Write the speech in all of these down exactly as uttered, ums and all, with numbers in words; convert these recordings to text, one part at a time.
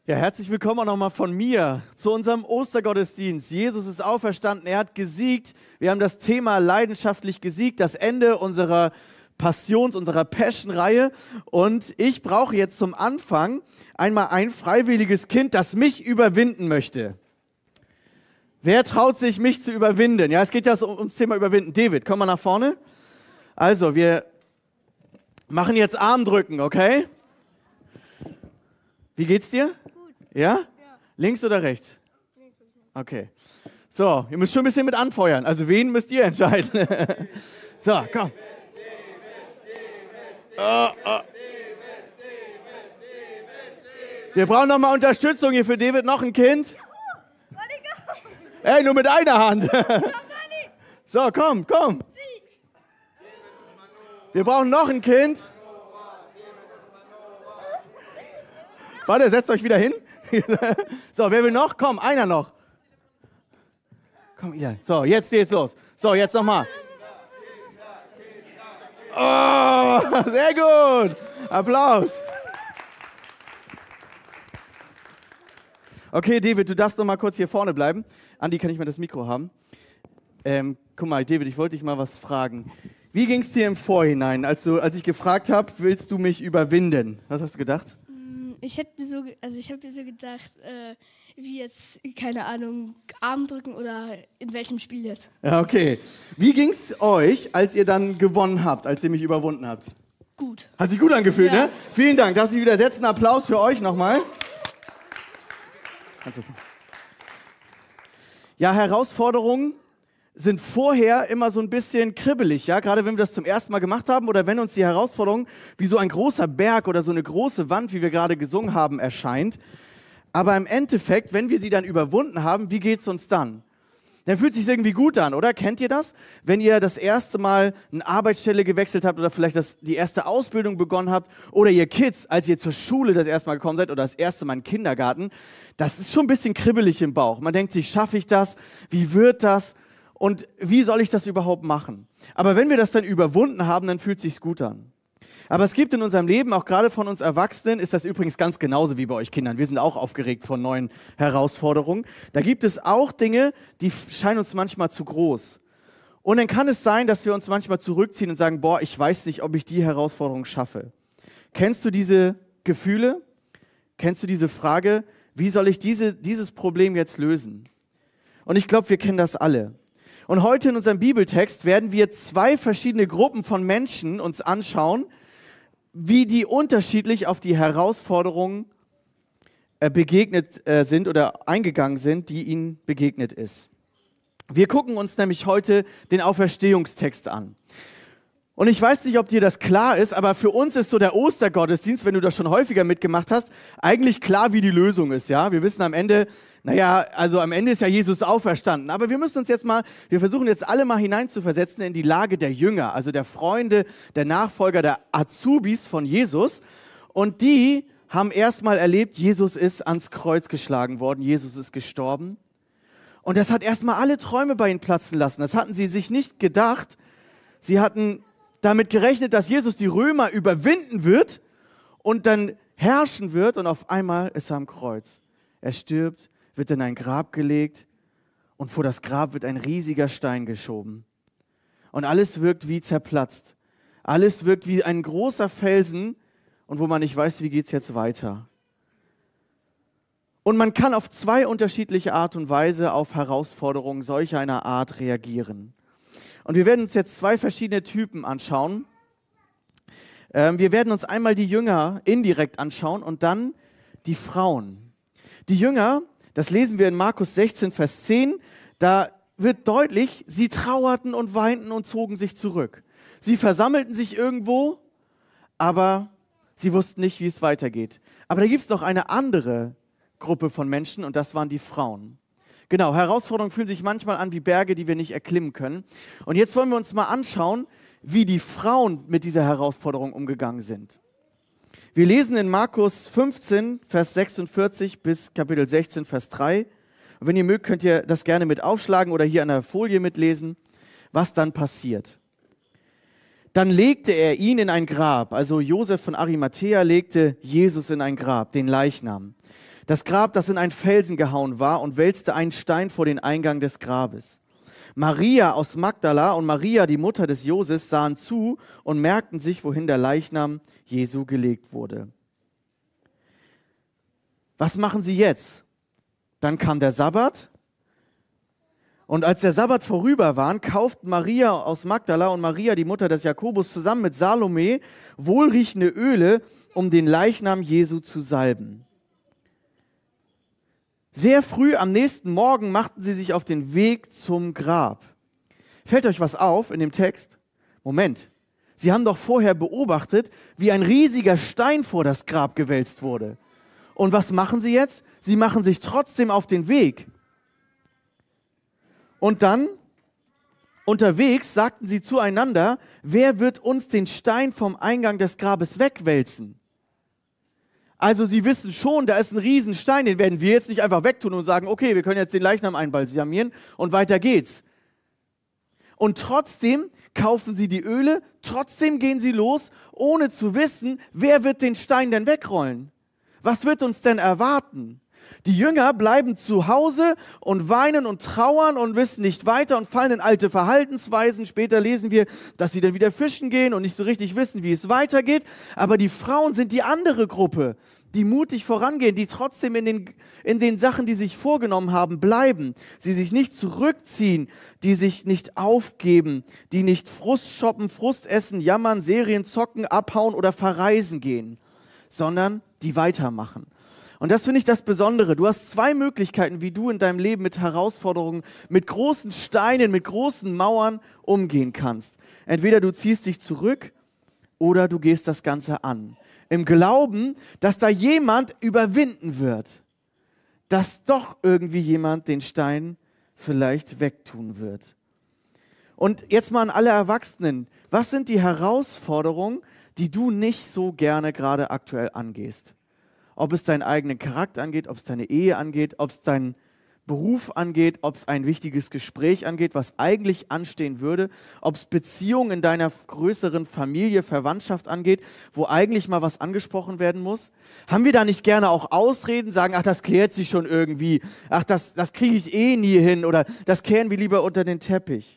Ja, herzlich willkommen auch nochmal von mir zu unserem Ostergottesdienst. Jesus ist auferstanden, er hat gesiegt. Wir haben das Thema leidenschaftlich gesiegt, das Ende unserer Passions-, unserer Passion-Reihe. Und ich brauche jetzt zum Anfang einmal ein freiwilliges Kind, das mich überwinden möchte. Wer traut sich, mich zu überwinden? Ja, es geht ja so ums Thema Überwinden. David, komm mal nach vorne. Also, wir machen jetzt Armdrücken, okay? Wie geht's dir? Gut. Ja? Ja. Links oder rechts? Links. Okay. So, ihr müsst schon ein bisschen mit anfeuern. Also wen müsst ihr entscheiden? So, komm. Oh, oh. Wir brauchen nochmal Unterstützung hier für David. Noch ein Kind. Ey, nur mit einer Hand. So, komm, komm. Wir brauchen noch ein Kind. Warte, setzt euch wieder hin. So, wer will noch? Komm, einer noch. Komm, Ida. So, jetzt geht's los. So, jetzt nochmal. Oh, sehr gut. Applaus. Okay, David, du darfst noch mal kurz hier vorne bleiben. Andi, kann ich mal das Mikro haben? Ähm, guck mal, David, ich wollte dich mal was fragen. Wie ging es dir im Vorhinein, als, du, als ich gefragt habe, willst du mich überwinden? Was hast du gedacht? Ich hätte mir so, also ich habe mir so gedacht, äh, wie jetzt, keine Ahnung, Arm drücken oder in welchem Spiel jetzt. Ja, okay. Wie ging es euch, als ihr dann gewonnen habt, als ihr mich überwunden habt? Gut. Hat sich gut angefühlt, ja. Ne? Vielen Dank. Darf ich wieder setzen? Applaus für euch nochmal. Ja, Herausforderungen sind vorher immer so ein bisschen kribbelig, ja, gerade wenn wir das zum ersten Mal gemacht haben oder wenn uns die Herausforderung wie so ein großer Berg oder so eine große Wand, wie wir gerade gesungen haben, erscheint. Aber im Endeffekt, wenn wir sie dann überwunden haben, wie geht's uns dann? Dann fühlt es sich irgendwie gut an, oder? Kennt ihr das? Wenn ihr das erste Mal eine Arbeitsstelle gewechselt habt oder vielleicht das, die erste Ausbildung begonnen habt oder ihr Kids, als ihr zur Schule das erste Mal gekommen seid oder das erste Mal in den Kindergarten, das ist schon ein bisschen kribbelig im Bauch. Man denkt sich, schaffe ich das? Wie wird das? Und wie soll ich das überhaupt machen? Aber wenn wir das dann überwunden haben, dann fühlt es sich gut an. Aber es gibt in unserem Leben, auch gerade von uns Erwachsenen, ist das übrigens ganz genauso wie bei euch Kindern. Wir sind auch aufgeregt von neuen Herausforderungen. Da gibt es auch Dinge, die scheinen uns manchmal zu groß. Und dann kann es sein, dass wir uns manchmal zurückziehen und sagen, boah, ich weiß nicht, ob ich die Herausforderung schaffe. Kennst du diese Gefühle? Kennst du diese Frage, wie soll ich diese, dieses Problem jetzt lösen? Und ich glaube, wir kennen das alle. Und heute in unserem Bibeltext werden wir zwei verschiedene Gruppen von Menschen uns anschauen, wie die unterschiedlich auf die Herausforderungen äh, begegnet äh, sind oder eingegangen sind, die ihnen begegnet ist. Wir gucken uns nämlich heute den Auferstehungstext an. Und ich weiß nicht, ob dir das klar ist, aber für uns ist so der Ostergottesdienst, wenn du das schon häufiger mitgemacht hast, eigentlich klar, wie die Lösung ist. Ja, wir wissen am Ende, naja, also am Ende ist ja Jesus auferstanden. Aber wir müssen uns jetzt mal, wir versuchen jetzt alle mal hineinzuversetzen in die Lage der Jünger, also der Freunde, der Nachfolger, der Azubis von Jesus. Und die haben erstmal erlebt, Jesus ist ans Kreuz geschlagen worden, Jesus ist gestorben. Und das hat erstmal alle Träume bei ihnen platzen lassen. Das hatten sie sich nicht gedacht. Sie hatten damit gerechnet, dass Jesus die Römer überwinden wird und dann herrschen wird und auf einmal ist er am Kreuz. Er stirbt, wird in ein Grab gelegt und vor das Grab wird ein riesiger Stein geschoben. Und alles wirkt wie zerplatzt. Alles wirkt wie ein großer Felsen und wo man nicht weiß, wie geht es jetzt weiter. Und man kann auf zwei unterschiedliche Art und Weise auf Herausforderungen solch einer Art reagieren. Und wir werden uns jetzt zwei verschiedene Typen anschauen. Ähm, wir werden uns einmal die Jünger indirekt anschauen und dann die Frauen. Die Jünger, das lesen wir in Markus sechzehn, Vers zehn, da wird deutlich, sie trauerten und weinten und zogen sich zurück. Sie versammelten sich irgendwo, aber sie wussten nicht, wie es weitergeht. Aber da gibt es noch eine andere Gruppe von Menschen und das waren die Frauen. Genau, Herausforderungen fühlen sich manchmal an wie Berge, die wir nicht erklimmen können. Und jetzt wollen wir uns mal anschauen, wie die Frauen mit dieser Herausforderung umgegangen sind. Wir lesen in Markus fünfzehn, Vers sechsundvierzig bis Kapitel sechzehn, Vers drei. Und wenn ihr mögt, könnt ihr das gerne mit aufschlagen oder hier an der Folie mitlesen, was dann passiert. Dann legte er ihn in ein Grab, also Josef von Arimathäa legte Jesus in ein Grab, den Leichnam. Das Grab, das in einen Felsen gehauen war, und wälzte einen Stein vor den Eingang des Grabes. Maria aus Magdala und Maria, die Mutter des Joses, sahen zu und merkten sich, wohin der Leichnam Jesu gelegt wurde. Was machen sie jetzt? Dann kam der Sabbat. Und als der Sabbat vorüber war, kauften Maria aus Magdala und Maria, die Mutter des Jakobus, zusammen mit Salome wohlriechende Öle, um den Leichnam Jesu zu salben. Sehr früh am nächsten Morgen machten sie sich auf den Weg zum Grab. Fällt euch was auf in dem Text? Moment, sie haben doch vorher beobachtet, wie ein riesiger Stein vor das Grab gewälzt wurde. Und was machen sie jetzt? Sie machen sich trotzdem auf den Weg. Und dann, unterwegs, sagten sie zueinander, wer wird uns den Stein vom Eingang des Grabes wegwälzen? Also sie wissen schon, da ist ein Riesenstein, den werden wir jetzt nicht einfach wegtun und sagen, okay, wir können jetzt den Leichnam einbalsamieren und weiter geht's. Und trotzdem kaufen sie die Öle, trotzdem gehen sie los, ohne zu wissen, wer wird den Stein denn wegrollen? Was wird uns denn erwarten? Die Jünger bleiben zu Hause und weinen und trauern und wissen nicht weiter und fallen in alte Verhaltensweisen. Später lesen wir, dass sie dann wieder fischen gehen und nicht so richtig wissen, wie es weitergeht. Aber die Frauen sind die andere Gruppe, die mutig vorangehen, die trotzdem in den, in den Sachen, die sie sich vorgenommen haben, bleiben. Sie sich nicht zurückziehen, die sich nicht aufgeben, die nicht Frust shoppen, Frust essen, jammern, Serien zocken, abhauen oder verreisen gehen, sondern die weitermachen. Und das finde ich das Besondere. Du hast zwei Möglichkeiten, wie du in deinem Leben mit Herausforderungen, mit großen Steinen, mit großen Mauern umgehen kannst. Entweder du ziehst dich zurück oder du gehst das Ganze an. Im Glauben, dass da jemand überwinden wird. Dass doch irgendwie jemand den Stein vielleicht wegtun wird. Und jetzt mal an alle Erwachsenen. Was sind die Herausforderungen, die du nicht so gerne gerade aktuell angehst? Ob es deinen eigenen Charakter angeht, ob es deine Ehe angeht, ob es deinen Beruf angeht, ob es ein wichtiges Gespräch angeht, was eigentlich anstehen würde, ob es Beziehungen in deiner größeren Familie, Verwandtschaft angeht, wo eigentlich mal was angesprochen werden muss. Haben wir da nicht gerne auch Ausreden, sagen, ach, das klärt sich schon irgendwie, ach, das, das kriege ich eh nie hin oder das kehren wir lieber unter den Teppich.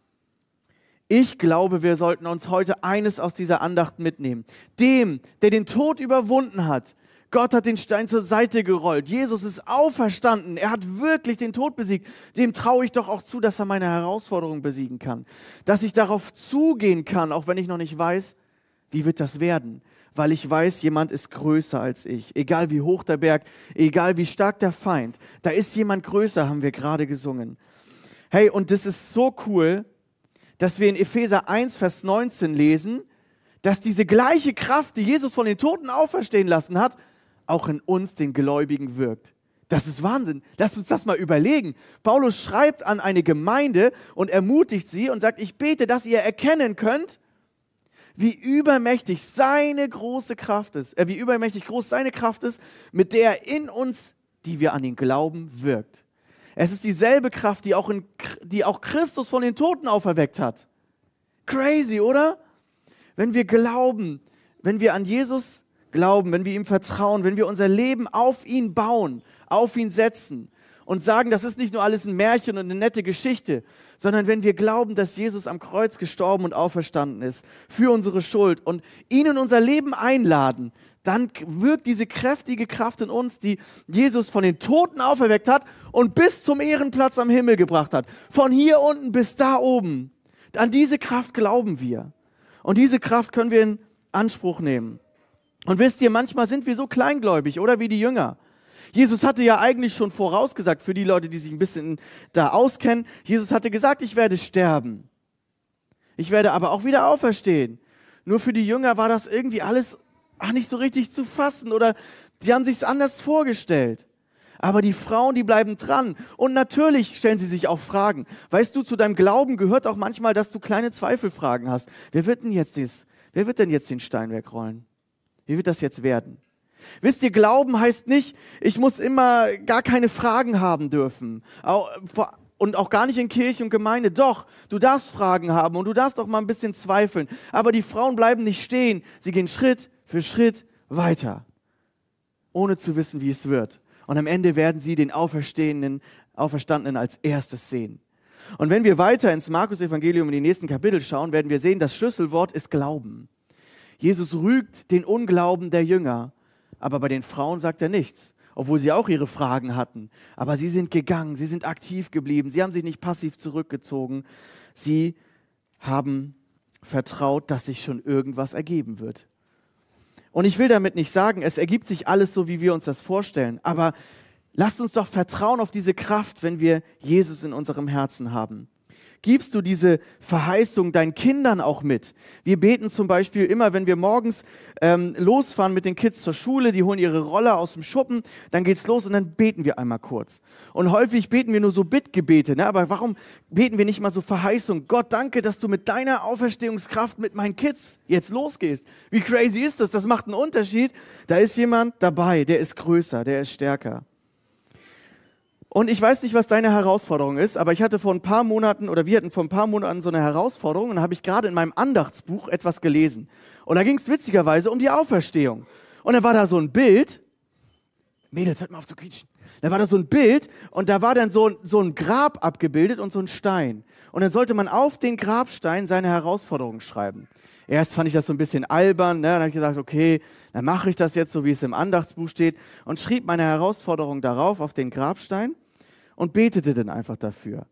Ich glaube, wir sollten uns heute eines aus dieser Andacht mitnehmen. Dem, der den Tod überwunden hat, Gott hat den Stein zur Seite gerollt. Jesus ist auferstanden. Er hat wirklich den Tod besiegt. Dem traue ich doch auch zu, dass er meine Herausforderung besiegen kann. Dass ich darauf zugehen kann, auch wenn ich noch nicht weiß, wie wird das werden. Weil ich weiß, jemand ist größer als ich. Egal wie hoch der Berg, egal wie stark der Feind. Da ist jemand größer, haben wir gerade gesungen. Hey, und das ist so cool, dass wir in Epheser eins, Vers neunzehn lesen, dass diese gleiche Kraft, die Jesus von den Toten auferstehen lassen hat, auch in uns, den Gläubigen, wirkt. Das ist Wahnsinn. Lasst uns das mal überlegen. Paulus schreibt an eine Gemeinde und ermutigt sie und sagt, ich bete, dass ihr erkennen könnt, wie übermächtig seine große Kraft ist, äh, wie übermächtig groß seine Kraft ist, mit der er in uns, die wir an ihn glauben, wirkt. Es ist dieselbe Kraft, die auch, in, die auch Christus von den Toten auferweckt hat. Crazy, oder? Wenn wir glauben, wenn wir an Jesus glauben, wenn wir ihm vertrauen, wenn wir unser Leben auf ihn bauen, auf ihn setzen und sagen, das ist nicht nur alles ein Märchen und eine nette Geschichte, sondern wenn wir glauben, dass Jesus am Kreuz gestorben und auferstanden ist für unsere Schuld und ihn in unser Leben einladen, dann wirkt diese kräftige Kraft in uns, die Jesus von den Toten auferweckt hat und bis zum Ehrenplatz am Himmel gebracht hat. Von hier unten bis da oben. An diese Kraft glauben wir. Und diese Kraft können wir in Anspruch nehmen. Und wisst ihr, manchmal sind wir so kleingläubig, oder wie die Jünger. Jesus hatte ja eigentlich schon vorausgesagt, für die Leute, die sich ein bisschen da auskennen, Jesus hatte gesagt, ich werde sterben. Ich werde aber auch wieder auferstehen. Nur für die Jünger war das irgendwie alles ach, nicht so richtig zu fassen oder sie haben sich es anders vorgestellt. Aber die Frauen, die bleiben dran. Und natürlich stellen sie sich auch Fragen. Weißt du, zu deinem Glauben gehört auch manchmal, dass du kleine Zweifelfragen hast. Wer wird denn jetzt, dies, wer wird denn jetzt den Stein wegrollen? Wie wird das jetzt werden? Wisst ihr, Glauben heißt nicht, ich muss immer gar keine Fragen haben dürfen. Und auch gar nicht in Kirche und Gemeinde. Doch, du darfst Fragen haben und du darfst auch mal ein bisschen zweifeln. Aber die Frauen bleiben nicht stehen. Sie gehen Schritt für Schritt weiter, ohne zu wissen, wie es wird. Und am Ende werden sie den Auferstehenden, Auferstandenen als erstes sehen. Und wenn wir weiter ins Markus-Evangelium in die nächsten Kapitel schauen, werden wir sehen, das Schlüsselwort ist Glauben. Jesus rügt den Unglauben der Jünger, aber bei den Frauen sagt er nichts, obwohl sie auch ihre Fragen hatten. Aber sie sind gegangen, sie sind aktiv geblieben, sie haben sich nicht passiv zurückgezogen. Sie haben vertraut, dass sich schon irgendwas ergeben wird. Und ich will damit nicht sagen, es ergibt sich alles so, wie wir uns das vorstellen, aber lasst uns doch vertrauen auf diese Kraft, wenn wir Jesus in unserem Herzen haben. Gibst du diese Verheißung deinen Kindern auch mit? Wir beten zum Beispiel immer, wenn wir morgens ähm, losfahren mit den Kids zur Schule, die holen ihre Roller aus dem Schuppen, dann geht's los und dann beten wir einmal kurz. Und häufig beten wir nur so Bittgebete, ne? Aber warum beten wir nicht mal so Verheißung? Gott, danke, dass du mit deiner Auferstehungskraft mit meinen Kids jetzt losgehst. Wie crazy ist das? Das macht einen Unterschied. Da ist jemand dabei, der ist größer, der ist stärker. Und ich weiß nicht, was deine Herausforderung ist, aber ich hatte vor ein paar Monaten, oder wir hatten vor ein paar Monaten so eine Herausforderung und da habe ich gerade in meinem Andachtsbuch etwas gelesen. Und da ging es witzigerweise um die Auferstehung. Und da war da so ein Bild, Mädels, hört mal auf zu quietschen. Da war da so ein Bild und da war dann so, so ein Grab abgebildet und so ein Stein. Und dann sollte man auf den Grabstein seine Herausforderung schreiben. Erst fand ich das so ein bisschen albern, ne? Dann habe ich gesagt, okay, dann mache ich das jetzt so, wie es im Andachtsbuch steht und schrieb meine Herausforderung darauf, auf den Grabstein und betete dann einfach dafür.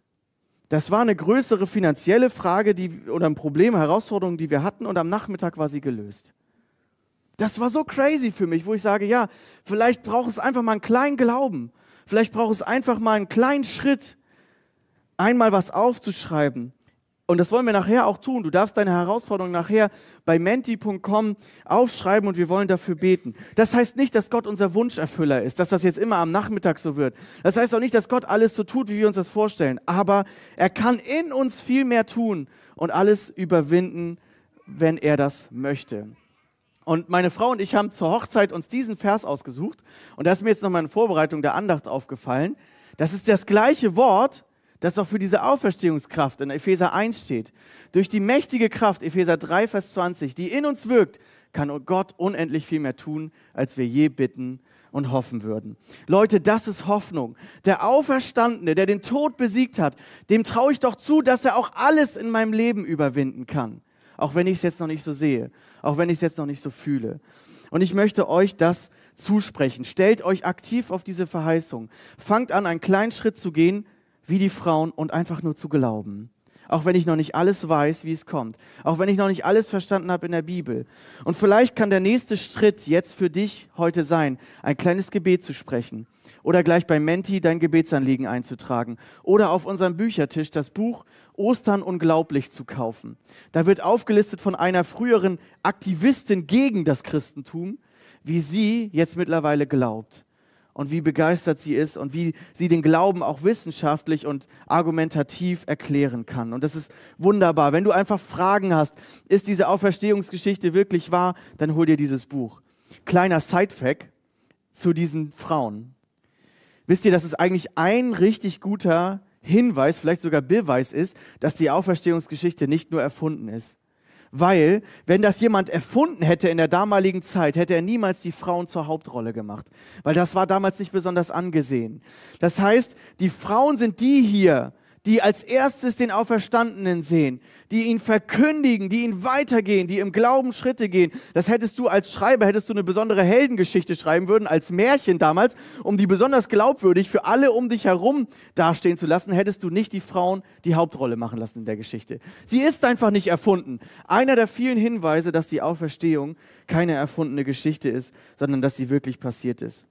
Das war eine größere finanzielle Frage die, oder ein Problem, Herausforderung, die wir hatten und am Nachmittag war sie gelöst. Das war so crazy für mich, wo ich sage, ja, vielleicht braucht es einfach mal einen kleinen Glauben, vielleicht braucht es einfach mal einen kleinen Schritt, einmal was aufzuschreiben. Und das wollen wir nachher auch tun. Du darfst deine Herausforderung nachher bei menti punkt com aufschreiben und wir wollen dafür beten. Das heißt nicht, dass Gott unser Wunscherfüller ist, dass das jetzt immer am Nachmittag so wird. Das heißt auch nicht, dass Gott alles so tut, wie wir uns das vorstellen. Aber er kann in uns viel mehr tun und alles überwinden, wenn er das möchte. Und meine Frau und ich haben zur Hochzeit uns diesen Vers ausgesucht. Und da ist mir jetzt nochmal in Vorbereitung der Andacht aufgefallen. Das ist das gleiche Wort, das auch für diese Auferstehungskraft in Epheser eins steht. Durch die mächtige Kraft, Epheser drei, Vers zwanzig, die in uns wirkt, kann Gott unendlich viel mehr tun, als wir je bitten und hoffen würden. Leute, das ist Hoffnung. Der Auferstandene, der den Tod besiegt hat, dem traue ich doch zu, dass er auch alles in meinem Leben überwinden kann. Auch wenn ich es jetzt noch nicht so sehe, auch wenn ich es jetzt noch nicht so fühle. Und ich möchte euch das zusprechen. Stellt euch aktiv auf diese Verheißung. Fangt an, einen kleinen Schritt zu gehen, wie die Frauen und einfach nur zu glauben. Auch wenn ich noch nicht alles weiß, wie es kommt. Auch wenn ich noch nicht alles verstanden habe in der Bibel. Und vielleicht kann der nächste Schritt jetzt für dich heute sein, ein kleines Gebet zu sprechen. Oder gleich bei Menti dein Gebetsanliegen einzutragen. Oder auf unserem Büchertisch das Buch Ostern unglaublich zu kaufen. Da wird aufgelistet von einer früheren Aktivistin gegen das Christentum, wie sie jetzt mittlerweile glaubt. Und wie begeistert sie ist und wie sie den Glauben auch wissenschaftlich und argumentativ erklären kann. Und das ist wunderbar. Wenn du einfach Fragen hast, ist diese Auferstehungsgeschichte wirklich wahr, dann hol dir dieses Buch. Kleiner Sidefact zu diesen Frauen. Wisst ihr, dass es eigentlich ein richtig guter Hinweis, vielleicht sogar Beweis ist, dass die Auferstehungsgeschichte nicht nur erfunden ist. Weil, wenn das jemand erfunden hätte in der damaligen Zeit, hätte er niemals die Frauen zur Hauptrolle gemacht. Weil das war damals nicht besonders angesehen. Das heißt, die Frauen sind die hier, die als erstes den Auferstandenen sehen, die ihn verkündigen, die ihn weitergehen, die im Glauben Schritte gehen. Das hättest du als Schreiber, hättest du eine besondere Heldengeschichte schreiben würden, als Märchen damals, um die besonders glaubwürdig für alle um dich herum dastehen zu lassen, hättest du nicht die Frauen die Hauptrolle machen lassen in der Geschichte. Sie ist einfach nicht erfunden. Einer der vielen Hinweise, dass die Auferstehung keine erfundene Geschichte ist, sondern dass sie wirklich passiert ist.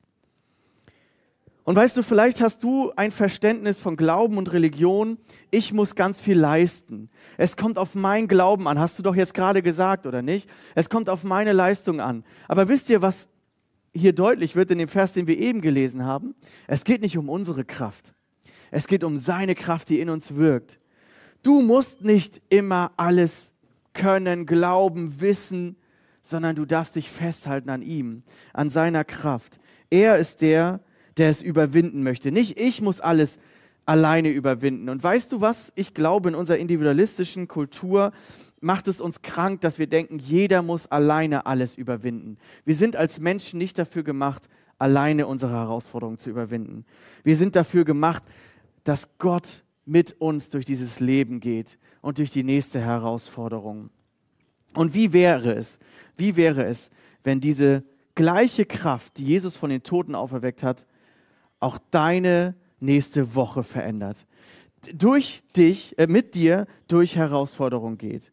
Und weißt du, vielleicht hast du ein Verständnis von Glauben und Religion. Ich muss ganz viel leisten. Es kommt auf meinen Glauben an. Hast du doch jetzt gerade gesagt, oder nicht? Es kommt auf meine Leistung an. Aber wisst ihr, was hier deutlich wird in dem Vers, den wir eben gelesen haben? Es geht nicht um unsere Kraft. Es geht um seine Kraft, die in uns wirkt. Du musst nicht immer alles können, glauben, wissen, sondern du darfst dich festhalten an ihm, an seiner Kraft. Er ist der, der es überwinden möchte. Nicht ich muss alles alleine überwinden. Und weißt du was? Ich glaube, in unserer individualistischen Kultur macht es uns krank, dass wir denken, jeder muss alleine alles überwinden. Wir sind als Menschen nicht dafür gemacht, alleine unsere Herausforderungen zu überwinden. Wir sind dafür gemacht, dass Gott mit uns durch dieses Leben geht und durch die nächste Herausforderung. Und wie wäre es, wie wäre es, wenn diese gleiche Kraft, die Jesus von den Toten auferweckt hat, auch deine nächste Woche verändert? Durch dich, äh, mit dir durch Herausforderungen geht.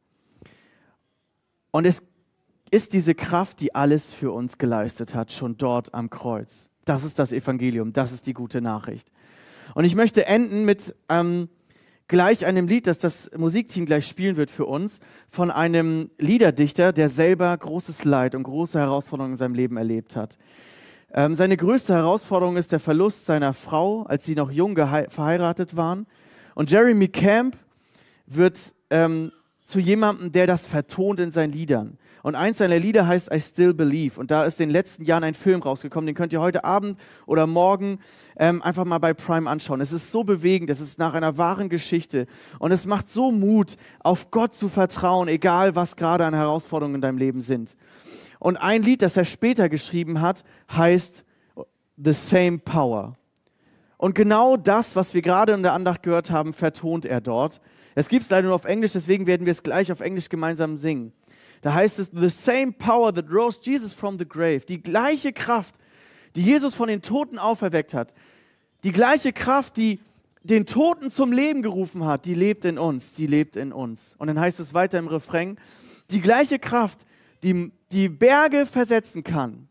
Und es ist diese Kraft, die alles für uns geleistet hat, schon dort am Kreuz. Das ist das Evangelium, das ist die gute Nachricht. Und ich möchte enden mit ähm, gleich einem Lied, das das Musikteam gleich spielen wird für uns, von einem Liederdichter, der selber großes Leid und große Herausforderungen in seinem Leben erlebt hat. Ähm, seine größte Herausforderung ist der Verlust seiner Frau, als sie noch jung verheiratet waren. Und Jeremy Camp wird ähm, zu jemandem, der das vertont in seinen Liedern. Und eins seiner Lieder heißt I Still Believe. Und da ist in den letzten Jahren ein Film rausgekommen, den könnt ihr heute Abend oder morgen ähm, einfach mal bei Prime anschauen. Es ist so bewegend, es ist nach einer wahren Geschichte. Und es macht so Mut, auf Gott zu vertrauen, egal was gerade an Herausforderungen in deinem Leben sind. Und ein Lied, das er später geschrieben hat, heißt The Same Power. Und genau das, was wir gerade in der Andacht gehört haben, vertont er dort. Es gibt es leider nur auf Englisch, deswegen werden wir es gleich auf Englisch gemeinsam singen. Da heißt es, the same power that rose Jesus from the grave. Die gleiche Kraft, die Jesus von den Toten auferweckt hat. Die gleiche Kraft, die den Toten zum Leben gerufen hat, die lebt in uns, sie lebt in uns. Und dann heißt es weiter im Refrain, die gleiche Kraft, die die Berge versetzen kann.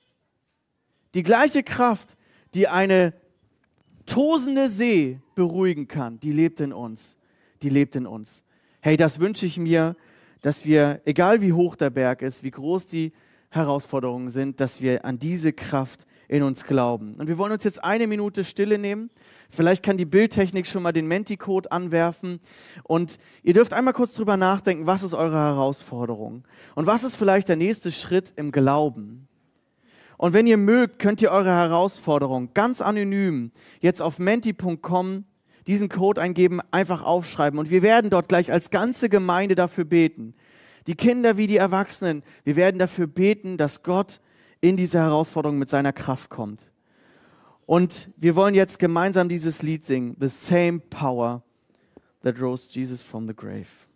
Die gleiche Kraft, die eine tosende See beruhigen kann, die lebt in uns. Die lebt in uns. Hey, das wünsche ich mir, dass wir, egal wie hoch der Berg ist, wie groß die Herausforderungen sind, dass wir an diese Kraft in uns glauben. Und wir wollen uns jetzt eine Minute Stille nehmen. Vielleicht kann die Bildtechnik schon mal den Menti-Code anwerfen. Und ihr dürft einmal kurz drüber nachdenken, was ist eure Herausforderung? Und was ist vielleicht der nächste Schritt im Glauben? Und wenn ihr mögt, könnt ihr eure Herausforderung ganz anonym jetzt auf menti punkt com diesen Code eingeben, einfach aufschreiben. Und wir werden dort gleich als ganze Gemeinde dafür beten. Die Kinder wie die Erwachsenen. Wir werden dafür beten, dass Gott in diese Herausforderung mit seiner Kraft kommt. Und wir wollen jetzt gemeinsam dieses Lied singen. The same power that rose Jesus from the grave.